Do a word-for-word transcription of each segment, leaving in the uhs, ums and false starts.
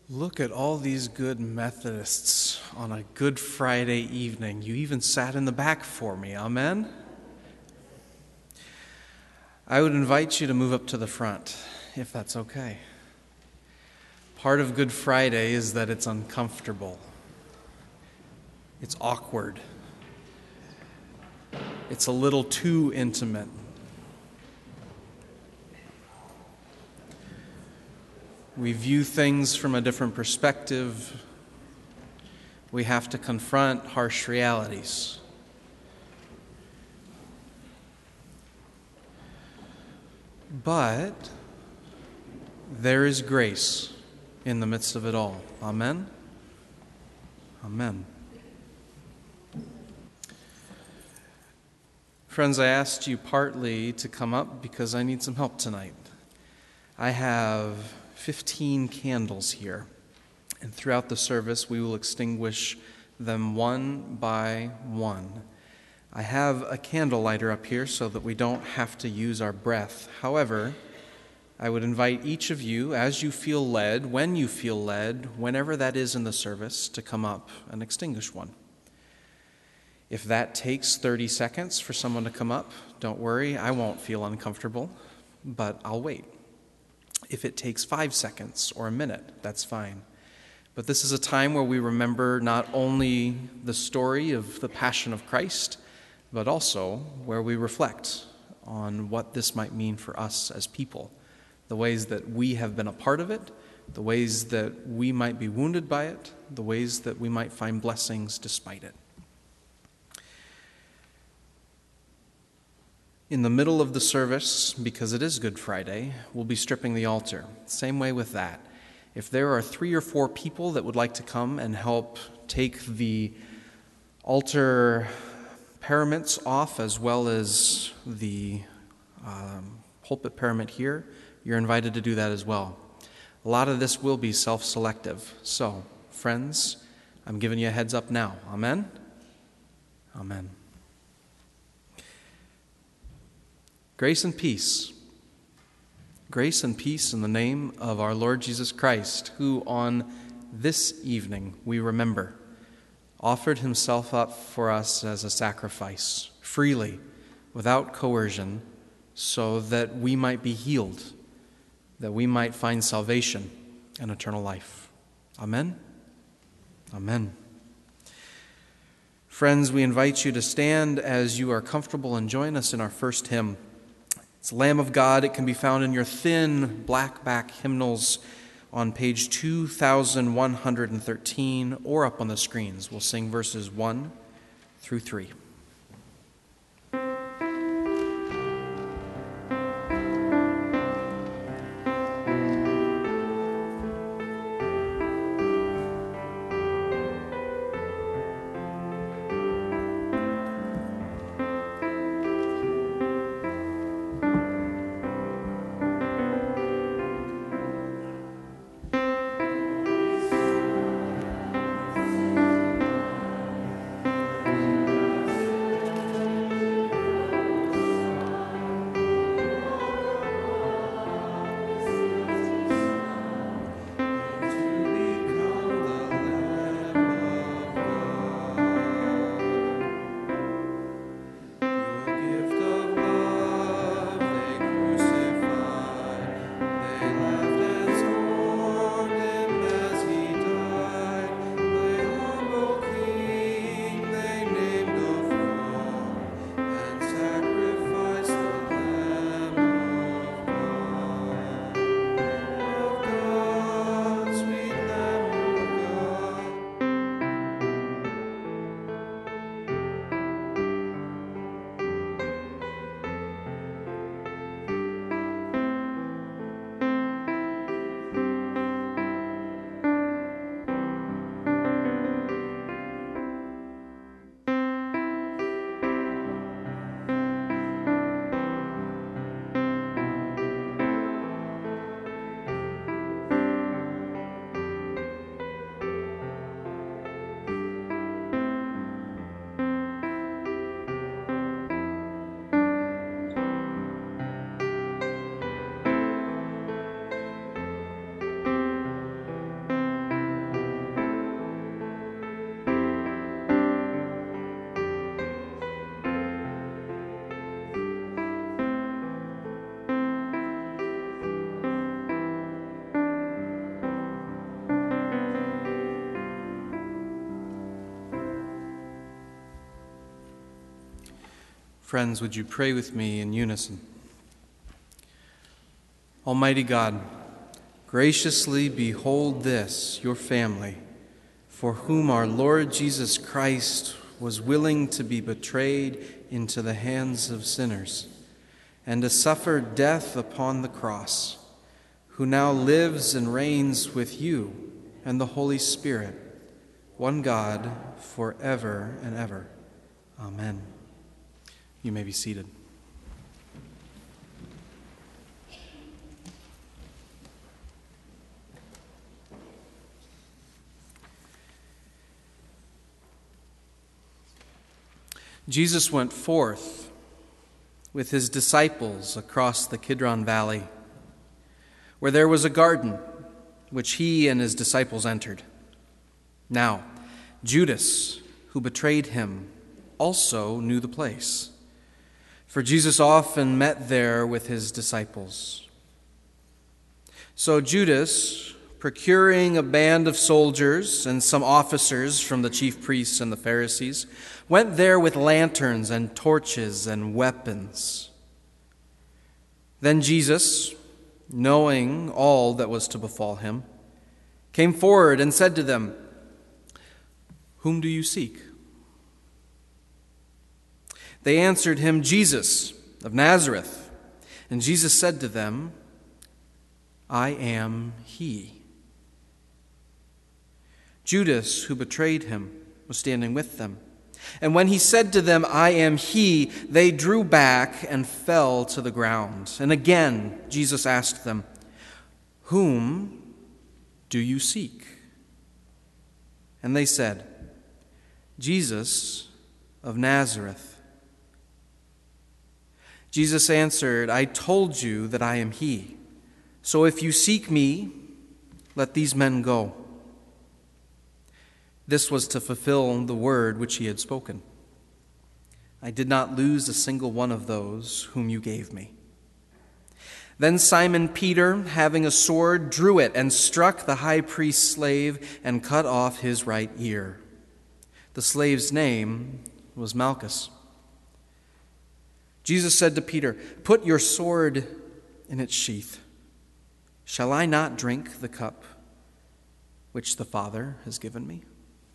Look at all these good Methodists on a Good Friday evening. You even sat in the back for me. Amen? I would invite you to move up to the front, if that's okay. Part of Good Friday is that it's uncomfortable. It's awkward. It's a little too intimate. We view things from a different perspective. We have to confront harsh realities. But there is grace in the midst of it all. Amen? Amen. Friends, I asked you partly to come up because I need some help tonight. I have fifteen candles here, and throughout the service we will extinguish them one by one. I have a candle lighter up here so that we don't have to use our breath. However, I would invite each of you, as you feel led, when you feel led, whenever that is in the service, to come up and extinguish one. If that takes thirty seconds for someone to come up, don't worry, I won't feel uncomfortable, but I'll wait. If it takes five seconds or a minute, that's fine. But this is a time where we remember not only the story of the Passion of Christ, but also where we reflect on what this might mean for us as people, the ways that we have been a part of it, the ways that we might be wounded by it, the ways that we might find blessings despite it. In the middle of the service, because it is Good Friday, we'll be stripping the altar. Same way with that. If there are three or four people that would like to come and help take the altar paraments off as well as the um, pulpit parament here, you're invited to do that as well. A lot of this will be self-selective. So, friends, I'm giving you a heads up now. Amen? Amen. Grace and peace. Grace and peace in the name of our Lord Jesus Christ, who on this evening we remember offered himself up for us as a sacrifice, freely, without coercion, so that we might be healed, that we might find salvation and eternal life. Amen? Amen. Friends, we invite you to stand as you are comfortable and join us in our first hymn. It's Lamb of God. It can be found in your thin black back hymnals on page two thousand one hundred thirteen or up on the screens. We'll sing verses one through three. Friends, would you pray with me in unison? Almighty God, graciously behold this, your family, for whom our Lord Jesus Christ was willing to be betrayed into the hands of sinners and to suffer death upon the cross, who now lives and reigns with you and the Holy Spirit, one God, forever and ever. Amen. You may be seated. Jesus went forth with his disciples across the Kidron Valley, where there was a garden which he and his disciples entered. Now, Judas, who betrayed him, also knew the place, for Jesus often met there with his disciples. So Judas, procuring a band of soldiers and some officers from the chief priests and the Pharisees, went there with lanterns and torches and weapons. Then Jesus, knowing all that was to befall him, came forward and said to them, "Whom do you seek?" They answered him, "Jesus of Nazareth." And Jesus said to them, "I am he." Judas, who betrayed him, was standing with them. And when he said to them, "I am he," they drew back and fell to the ground. And again Jesus asked them, "Whom do you seek?" And they said, "Jesus of Nazareth." Jesus answered, "I told you that I am he. So if you seek me, let these men go." This was to fulfill the word which he had spoken. "I did not lose a single one of those whom you gave me." Then Simon Peter, having a sword, drew it and struck the high priest's slave and cut off his right ear. The slave's name was Malchus. Jesus said to Peter, "Put your sword in its sheath. Shall I not drink the cup which the Father has given me?"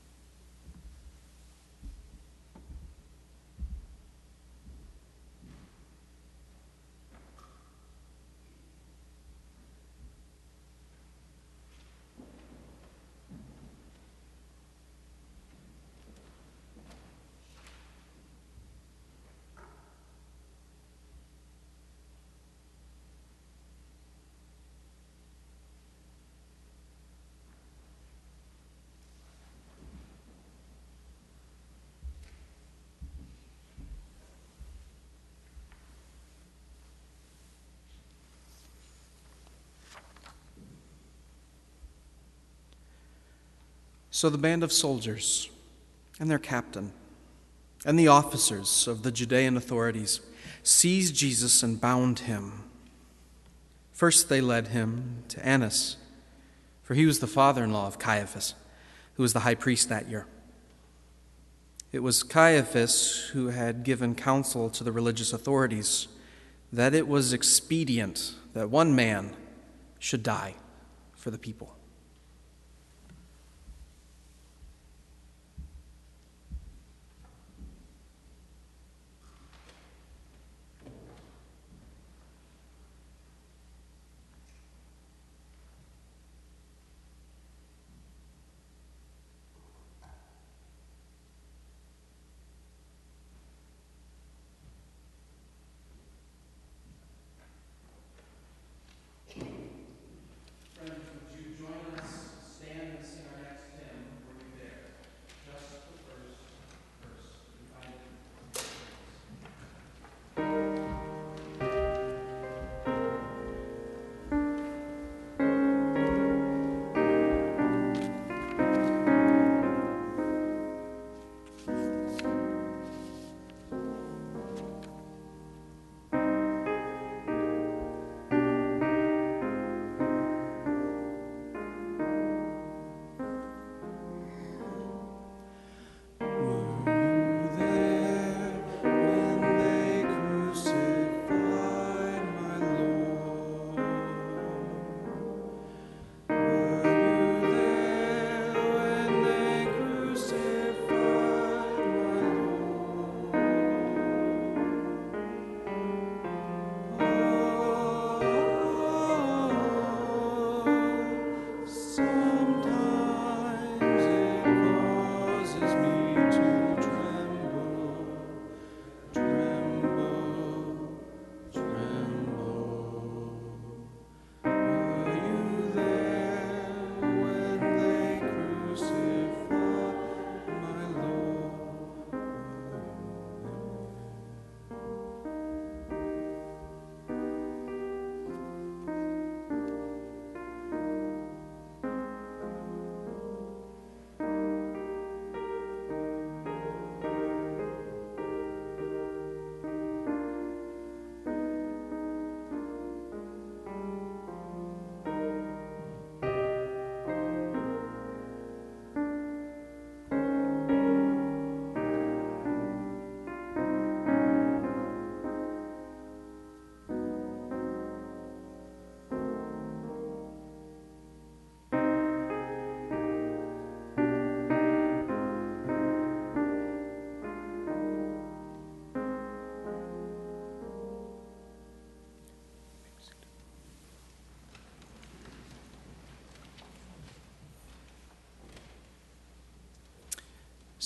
So the band of soldiers and their captain and the officers of the Judean authorities seized Jesus and bound him. First they led him to Annas, for he was the father-in-law of Caiaphas, who was the high priest that year. It was Caiaphas who had given counsel to the religious authorities that it was expedient that one man should die for the people. Friends, would you join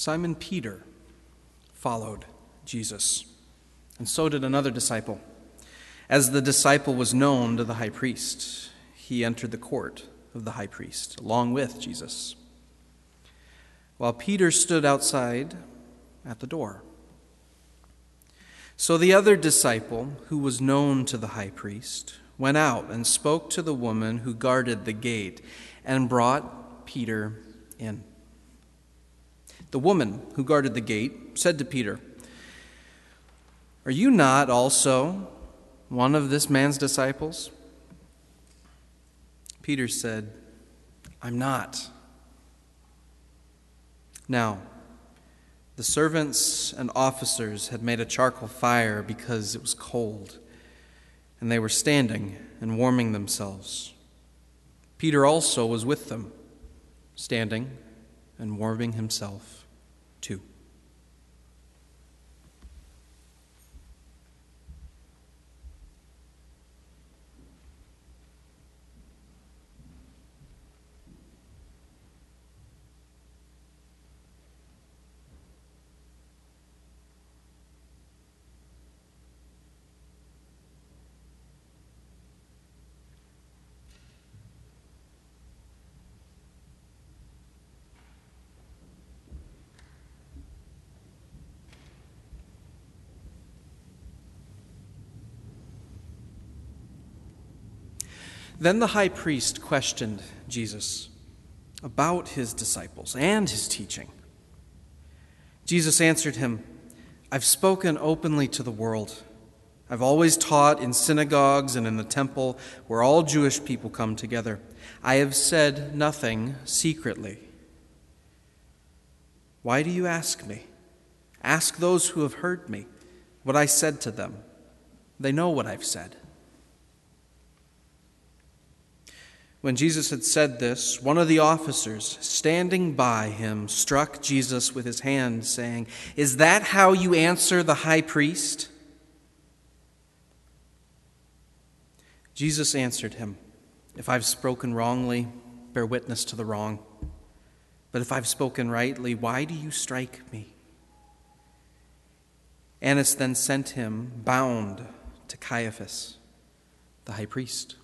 Simon Peter followed Jesus, and so did another disciple. As the disciple was known to the high priest, he entered the court of the high priest along with Jesus, while Peter stood outside at the door. So the other disciple, who was known to the high priest, went out and spoke to the woman who guarded the gate and brought Peter in. The woman who guarded the gate said to Peter, "Are you not also one of this man's disciples?" Peter said, "I'm not." Now, the servants and officers had made a charcoal fire because it was cold, and they were standing and warming themselves. Peter also was with them, standing and warming himself too. Then the high priest questioned Jesus about his disciples and his teaching. Jesus answered him, "I've spoken openly to the world. I've always taught in synagogues and in the temple where all Jewish people come together. I have said nothing secretly. Why do you ask me? Ask those who have heard me what I said to them. They know what I've said." When Jesus had said this, one of the officers standing by him struck Jesus with his hand, saying, "Is that how you answer the high priest?" Jesus answered him, "If I've spoken wrongly, bear witness to the wrong. But if I've spoken rightly, why do you strike me?" Annas then sent him bound to Caiaphas, the high priest.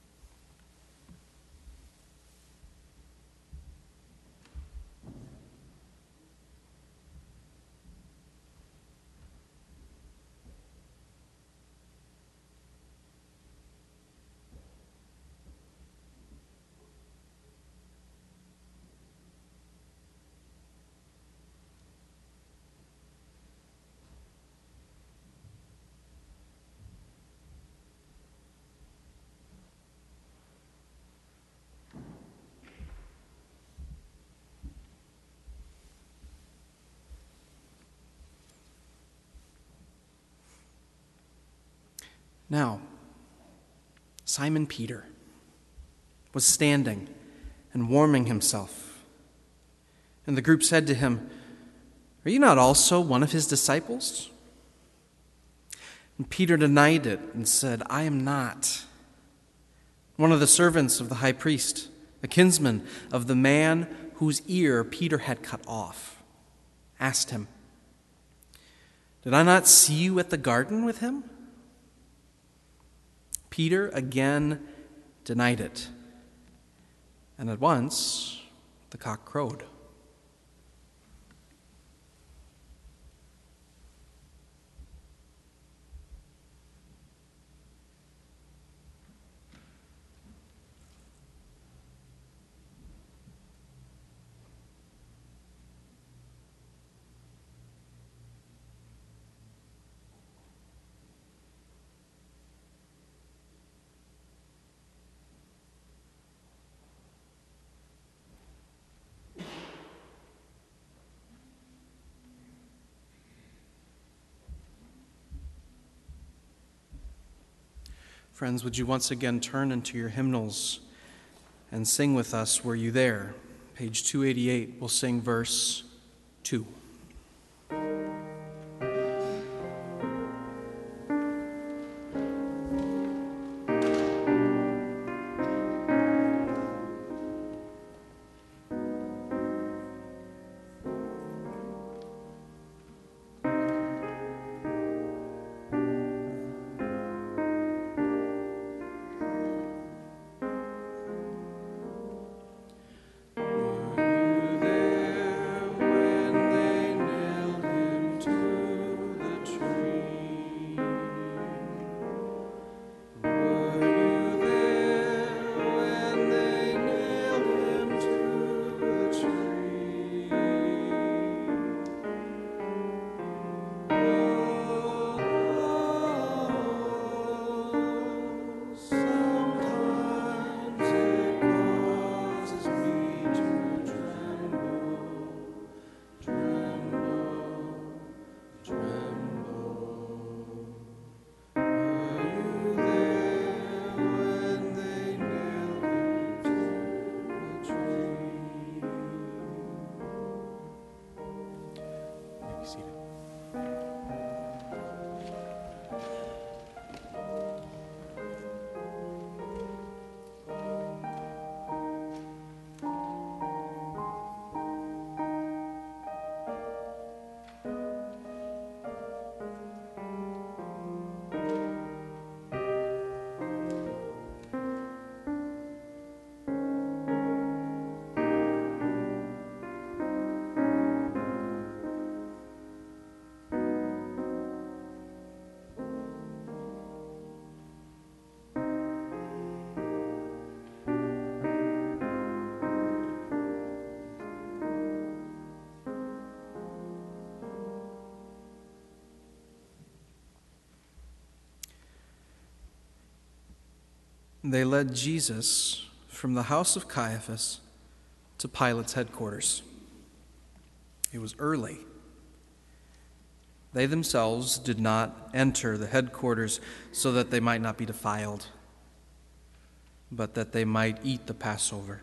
Now, Simon Peter was standing and warming himself. And the group said to him, "Are you not also one of his disciples?" And Peter denied it and said, "I am not." One of the servants of the high priest, a kinsman of the man whose ear Peter had cut off, asked him, "Did I not see you at the garden with him?" Peter again denied it, and at once the cock crowed. Friends, would you once again turn into your hymnals and sing with us, "Were You There?" Page two eighty-eight, we'll sing verse two. they led Jesus from the house of Caiaphas to Pilate's headquarters. It was early. They themselves did not enter the headquarters so that they might not be defiled, but that they might eat the Passover.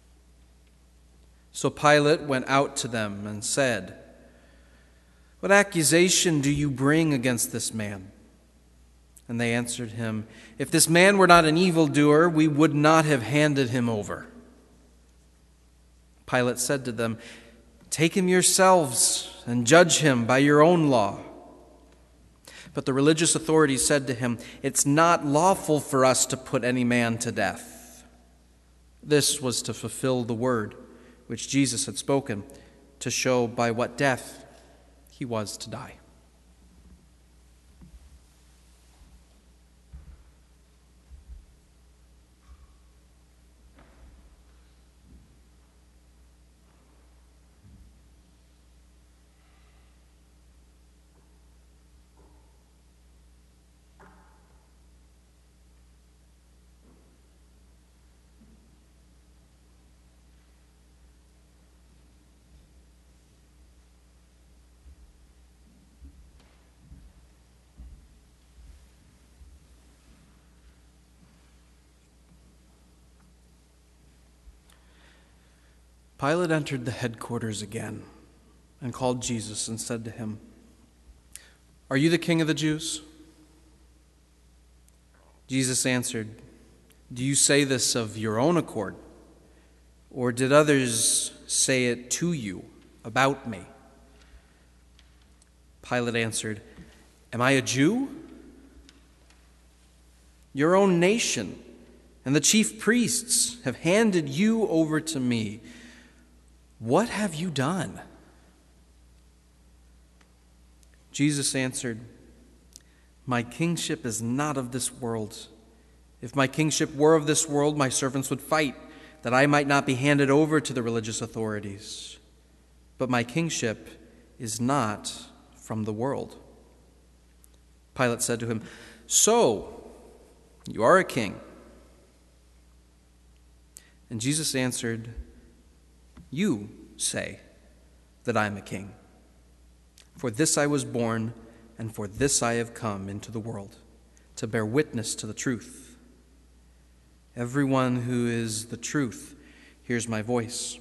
So Pilate went out to them and said, "What accusation do you bring against this man?" And they answered him, "If this man were not an evildoer, we would not have handed him over." Pilate said to them, "Take him yourselves and judge him by your own law." But the religious authorities said to him, "It's not lawful for us to put any man to death." This was to fulfill the word which Jesus had spoken, to show by what death he was to die. Pilate entered the headquarters again and called Jesus and said to him, "Are you the king of the Jews?" Jesus answered, "Do you say this of your own accord, or did others say it to you about me?" Pilate answered, "Am I a Jew? Your own nation and the chief priests have handed you over to me. What have you done?" Jesus answered, "My kingship is not of this world. If my kingship were of this world, my servants would fight, that I might not be handed over to the religious authorities. But my kingship is not from the world." Pilate said to him, "So, you are a king?" And Jesus answered, "You say that I am a king. For this I was born, and for this I have come into the world, to bear witness to the truth. Everyone who is the truth hears my voice."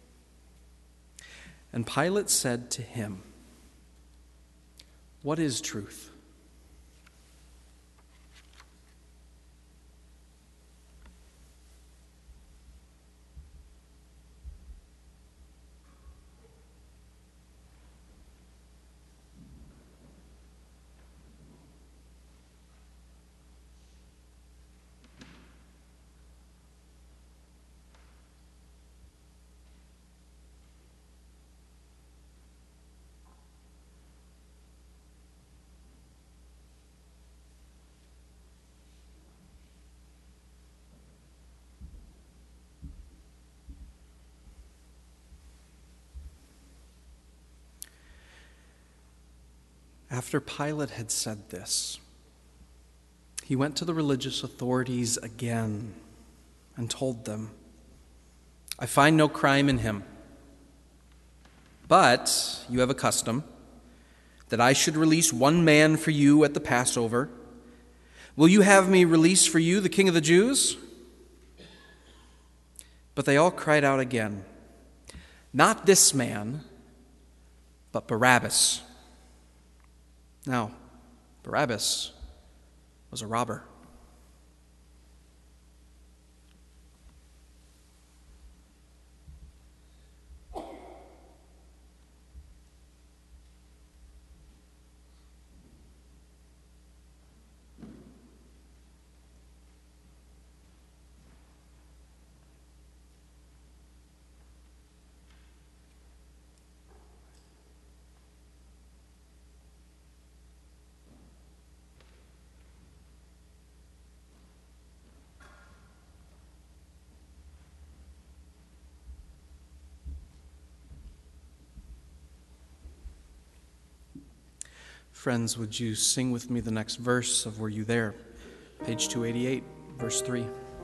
And Pilate said to him, "What is truth?" After Pilate had said this, he went to the religious authorities again and told them, "I find no crime in him. But you have a custom that I should release one man for you at the Passover. Will you have me release for you the King of the Jews?" But they all cried out again, "Not this man, but Barabbas." Now, Barabbas was a robber. Friends, would you sing with me the next verse of Were You There? Page two eighty-eight, verse three.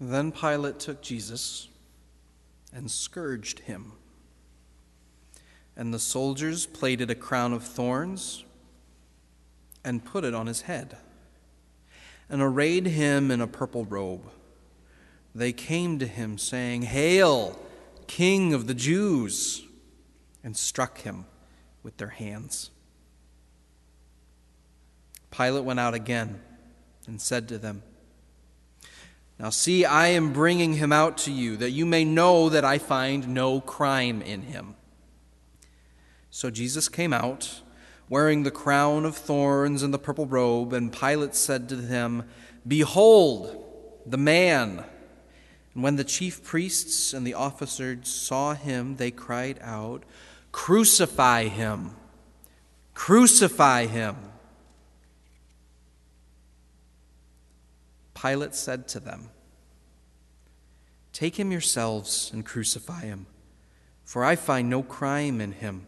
Then Pilate took Jesus and scourged him. And the soldiers plaited a crown of thorns and put it on his head, and arrayed him in a purple robe. They came to him, saying, "Hail, King of the Jews!" and struck him with their hands. Pilate went out again and said to them, "Now see, I am bringing him out to you, that you may know that I find no crime in him." So Jesus came out, wearing the crown of thorns and the purple robe, and Pilate said to them, "Behold, the man!" And when the chief priests and the officers saw him, they cried out, "Crucify him! Crucify him!" Pilate said to them, "Take him yourselves and crucify him, for I find no crime in him."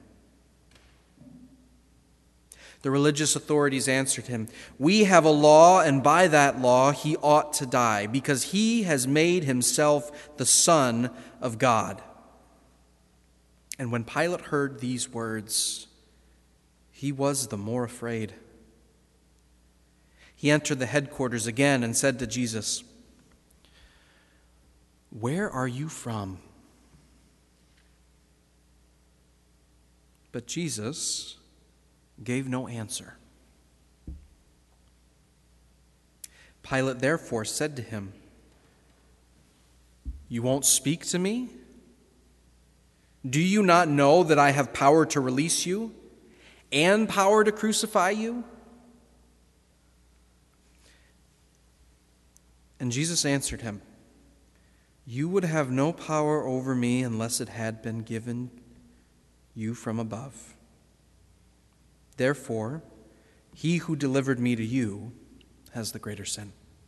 The religious authorities answered him, "We have a law, and by that law he ought to die, because he has made himself the Son of God." And when Pilate heard these words, he was the more afraid. He entered the headquarters again and said to Jesus, "Where are you from?" But Jesus gave no answer. Pilate therefore said to him, "You won't speak to me? Do you not know that I have power to release you and power to crucify you?" And Jesus answered him, "You would have no power over me unless it had been given you from above. Therefore, he who delivered me to you has the greater sin."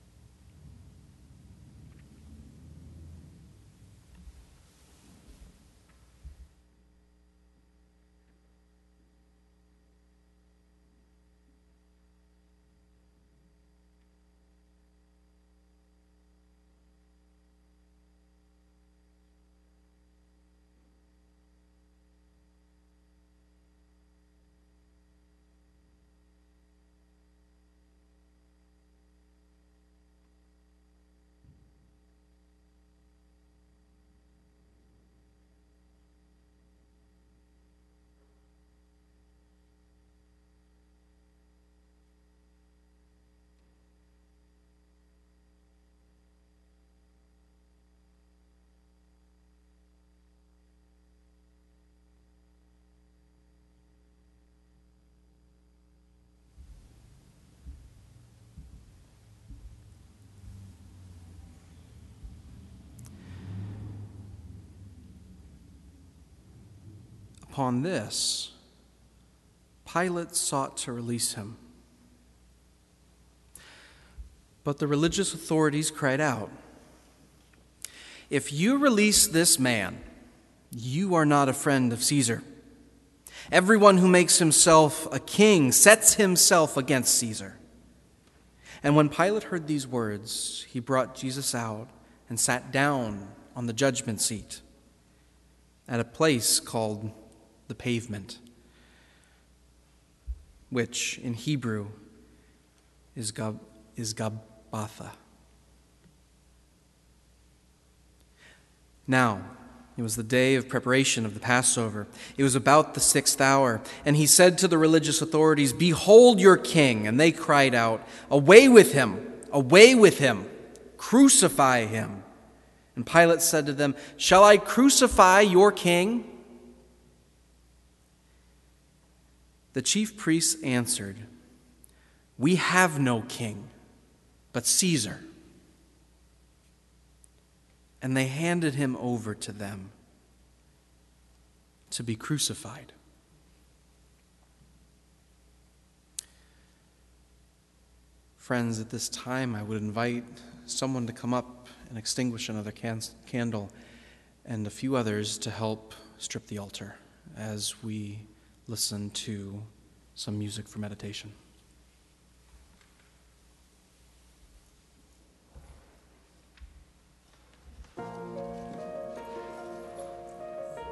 Upon this, Pilate sought to release him. But the religious authorities cried out, "If you release this man, you are not a friend of Caesar. Everyone who makes himself a king sets himself against Caesar." And when Pilate heard these words, he brought Jesus out and sat down on the judgment seat at a place called the Pavement, which in Hebrew is Gab, is Gabbatha. Now, it was the day of preparation of the Passover. It was about the sixth hour. And he said to the religious authorities, "Behold your king." And they cried out, "Away with him! Away with him! Crucify him!" And Pilate said to them, "Shall I crucify your king?" The chief priests answered, "We have no king but Caesar." And they handed him over to them to be crucified. Friends, at this time I would invite someone to come up and extinguish another can- candle and a few others to help strip the altar as we listen to some music for meditation.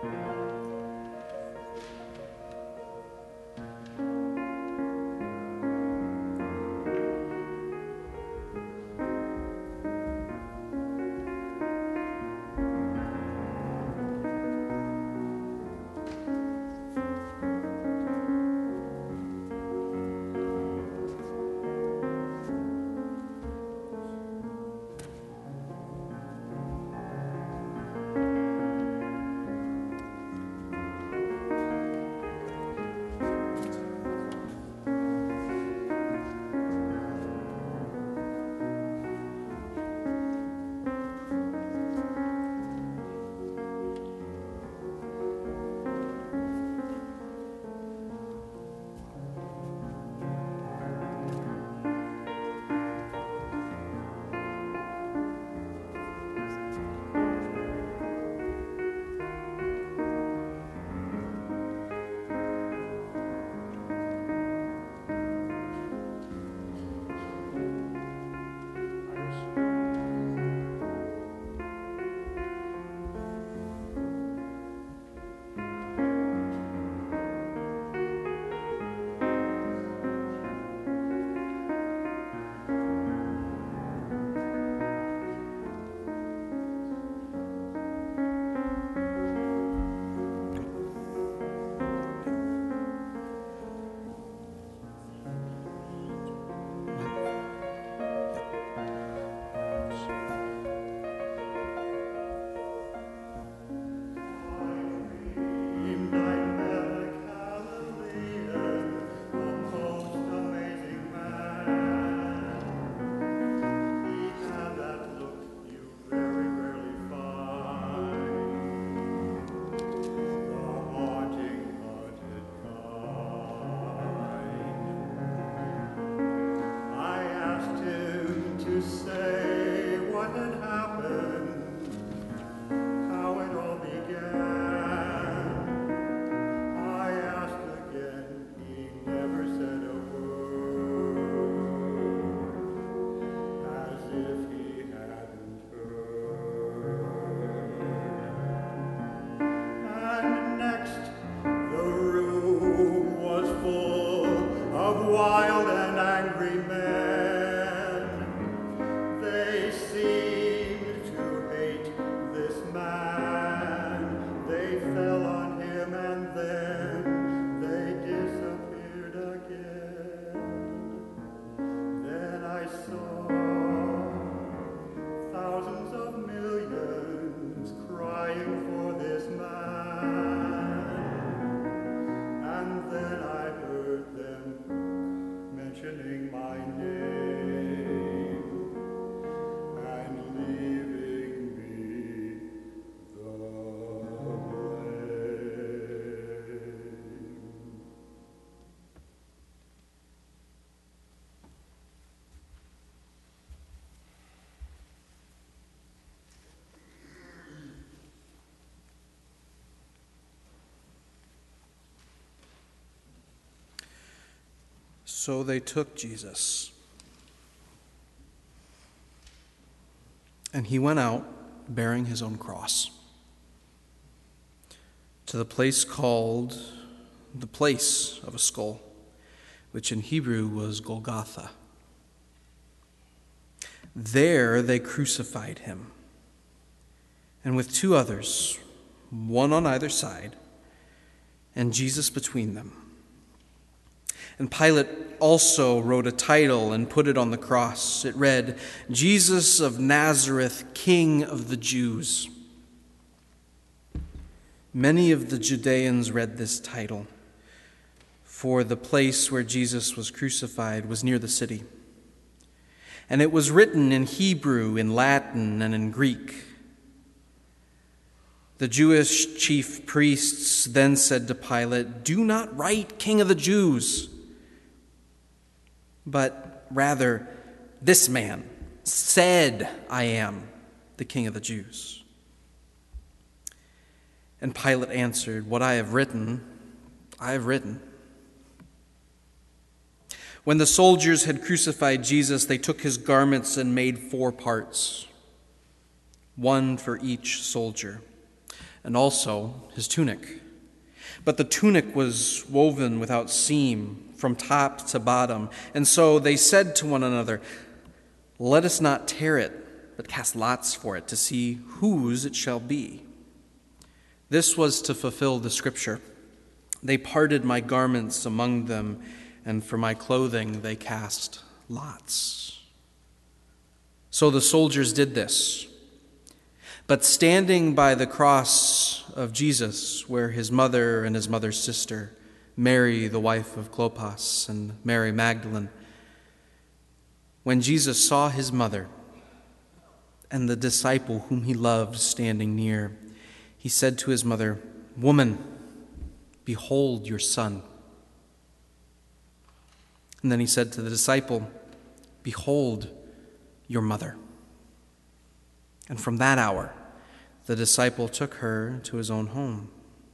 So they took Jesus, and he went out bearing his own cross to the place called the place of a skull, which in Hebrew was Golgotha. There they crucified him, and with two others, one on either side, and Jesus between them. And Pilate also wrote a title and put it on the cross. It read, Jesus of Nazareth, King of the Jews. Many of the Judeans read this title, for the place where Jesus was crucified was near the city. And it was written in Hebrew, in Latin, and in Greek. The Jewish chief priests then said to Pilate, "Do not write King of the Jews, but rather, this man said, I am the King of the Jews." And Pilate answered, "What I have written, I have written." When the soldiers had crucified Jesus, they took his garments and made four parts, one for each soldier. and also his tunic. But the tunic was woven without seam from top to bottom. And so they said to one another, "Let us not tear it, but cast lots for it to see whose it shall be." This was to fulfill the scripture. They parted my garments among them, and for my clothing they cast lots. So the soldiers did this. But standing by the cross of Jesus, where his mother and his mother's sister, Mary, the wife of Clopas, and Mary Magdalene, when Jesus saw his mother and the disciple whom he loved standing near, he said to his mother, "Woman, behold your son." And then he said to the disciple, "Behold your mother." And from that hour, the disciple took her to his own home.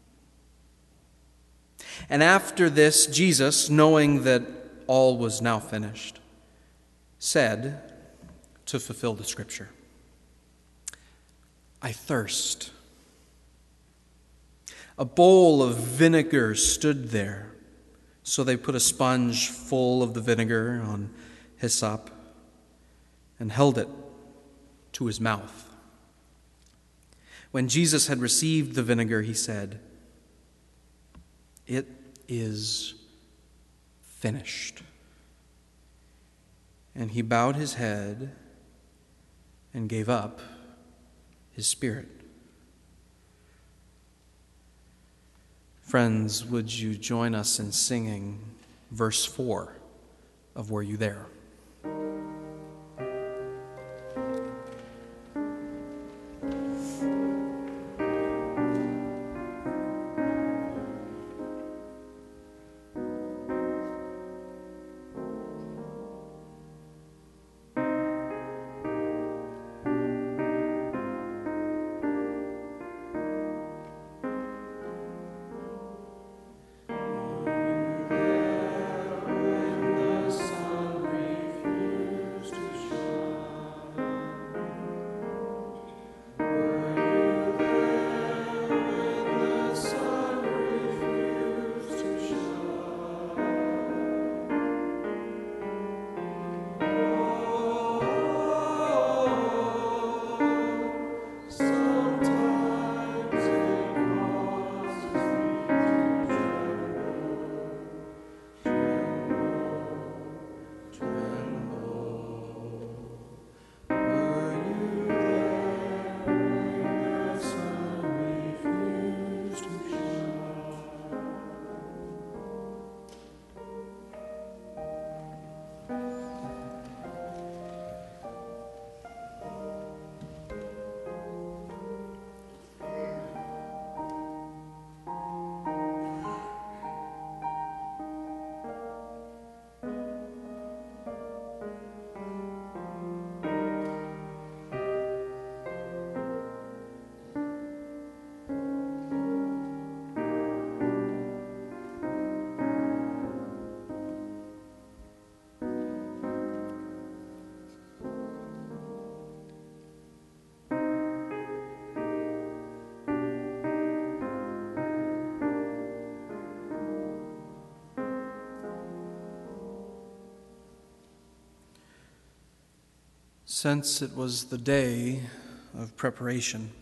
And after this, Jesus, knowing that all was now finished, said, to fulfill the scripture, "I thirst." A bowl of vinegar stood there, so they put a sponge full of the vinegar on hyssop and held it to his mouth. When Jesus had received the vinegar, he said, "It is finished." And he bowed his head and gave up his spirit. Friends, would you join us in singing verse four of Were You There? Since it was the day of preparation,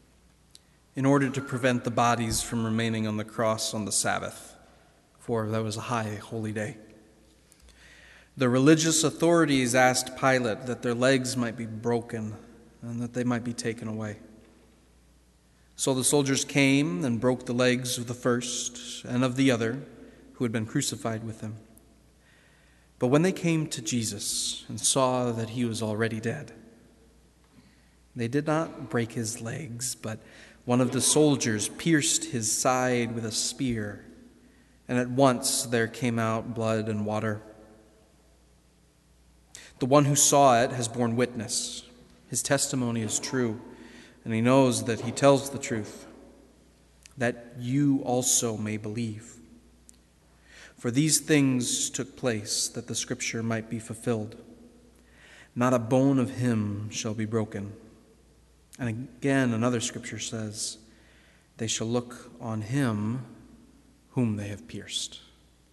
in order to prevent the bodies from remaining on the cross on the Sabbath, for that was a high holy day, the religious authorities asked Pilate that their legs might be broken and that they might be taken away. So the soldiers came and broke the legs of the first and of the other who had been crucified with him. But when they came to Jesus and saw that he was already dead, they did not break his legs, but one of the soldiers pierced his side with a spear, and at once there came out blood and water. The one who saw it has borne witness. His testimony is true, and he knows that he tells the truth, that you also may believe. For these things took place that the scripture might be fulfilled. Not a bone of him shall be broken. And again, another scripture says, They shall look on him whom they have pierced.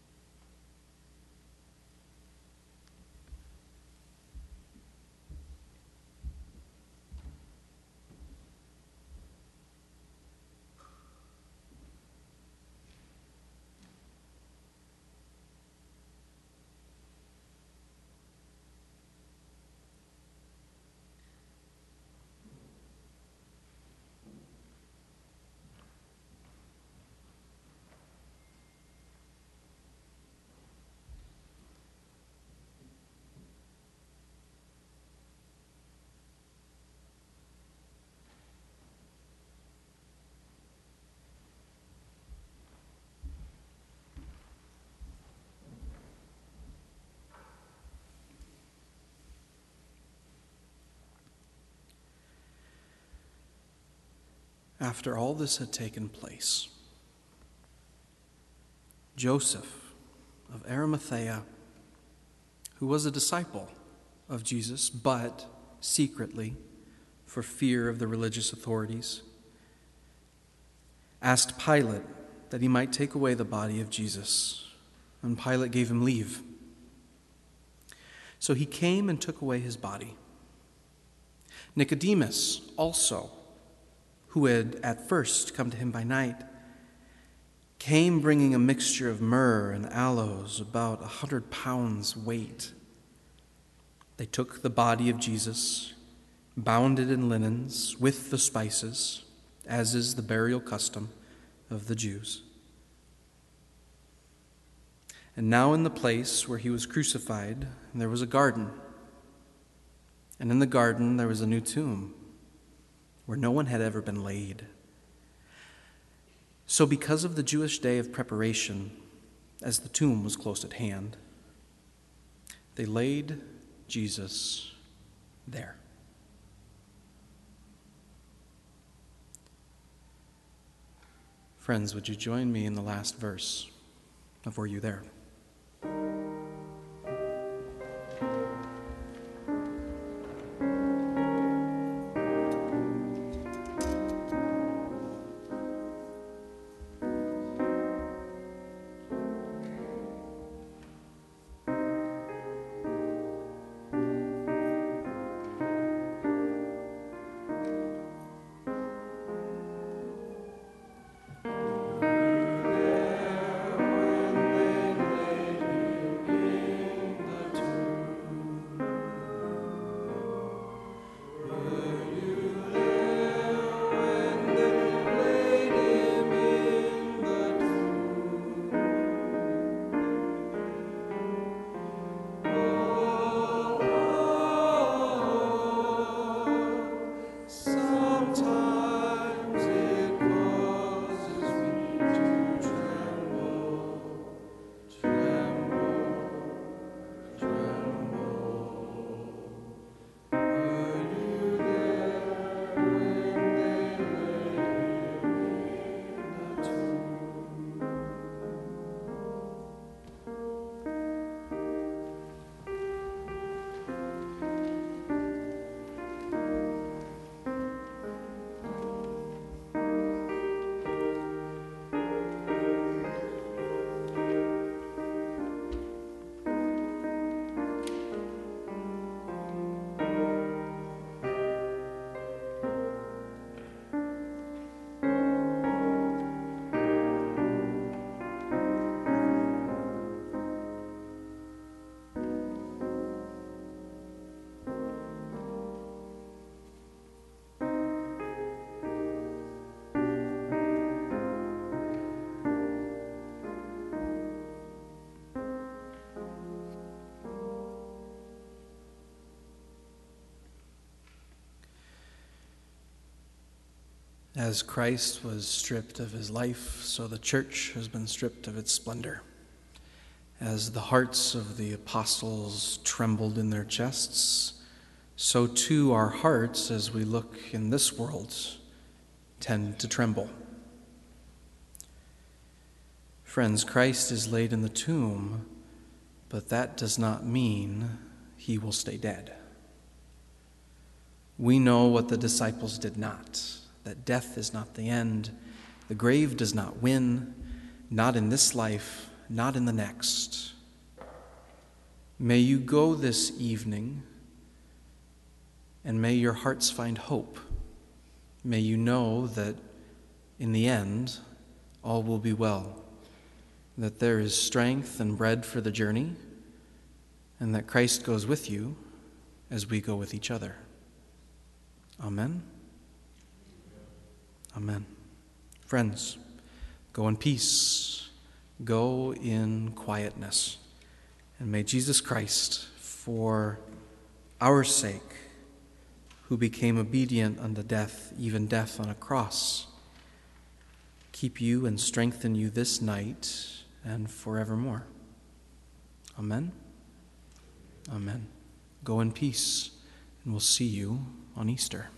After all this had taken place, Joseph of Arimathea, who was a disciple of Jesus, but secretly, for fear of the religious authorities, asked Pilate that he might take away the body of Jesus, and Pilate gave him leave. So he came and took away his body. Nicodemus also, who had at first come to him by night, came bringing a mixture of myrrh and aloes, about a hundred pounds weight. They took the body of Jesus, bound it in linens with the spices, as is the burial custom of the Jews. And now in the place where he was crucified, there was a garden. And in the garden there was a new tomb, where no one had ever been laid. So because of the Jewish day of preparation, as the tomb was close at hand, they laid Jesus there. Friends, would you join me in the last verse of Were You There? As Christ was stripped of his life, so the church has been stripped of its splendor. As the hearts of the apostles trembled in their chests, so too our hearts, as we look in this world, tend to tremble. Friends, Christ is laid in the tomb, but that does not mean he will stay dead. We know what the disciples did not, that death is not the end, The grave does not win, not in this life, not in the next. May you go this evening, and may your hearts find hope. May you know that in the end, all will be well, that there is strength and bread for the journey, and that Christ goes with you as we go with each other. Amen. Amen. Friends, go in peace, go in quietness, and may Jesus Christ, for our sake, who became obedient unto death, even death on a cross, keep you and strengthen you this night and forevermore. Amen. Amen. Go in peace, and we'll see you on Easter.